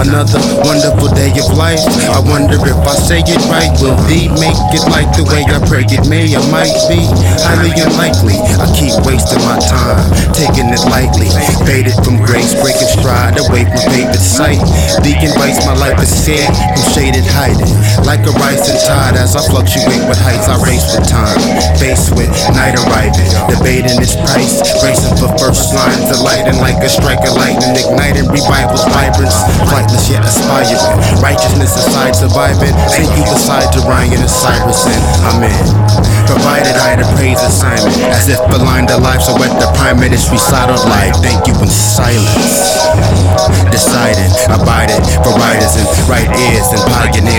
Another wonderful day of life. I wonder if I say it right. Will thee make it like the way I pray it may? I might be highly unlikely. I keep wasting my time, taking it lightly. Faded from grace, breaking stride away from favorite sight. The invites my life is scared from shaded hiding. Like a rising tide as I fluctuate with heights, I race with time. Faced with night arriving, debating its price. Racing for first lines of lighting like a strike of lightning. Igniting revival's vibrance, flightless yet aspiring. Righteousness aside surviving, sink you beside Orion and Cyrus, and I'm in. Provided I had a praise assignment, as if aligned to life, so at the prime ministry side of life, thank you in silence. Deciding, abiding for writers and right ears and pioneers.